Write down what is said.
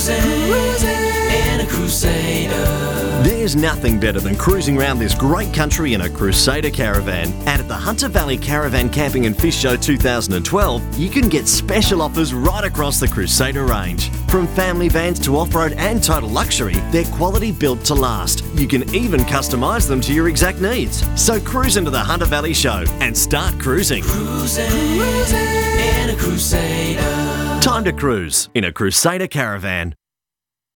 in a Crusader. There's nothing better than cruising around this great country in a Crusader caravan. And at the Hunter Valley Caravan Camping and Fish Show 2012, you can get special offers right across the Crusader range. From family vans to off-road and total luxury, they're quality built to last. You can even customise them to your exact needs. So cruise into the Hunter Valley Show and start cruising. Cruising in a Crusader. Time to cruise in a Crusader caravan.